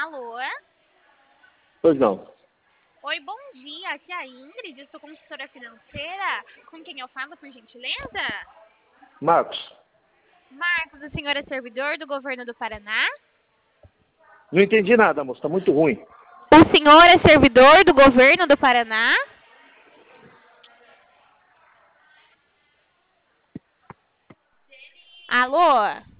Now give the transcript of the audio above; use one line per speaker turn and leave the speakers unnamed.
Alô?
Pois não.
Oi, bom dia. Aqui é a Ingrid, eu sou consultora financeira. Com quem eu falo, por gentileza?
Marcos,
Marcos, o senhor é servidor do governo do Paraná?
não entendi nada, moço. Tá muito ruim.
O senhor é servidor do governo do Paraná? Alô?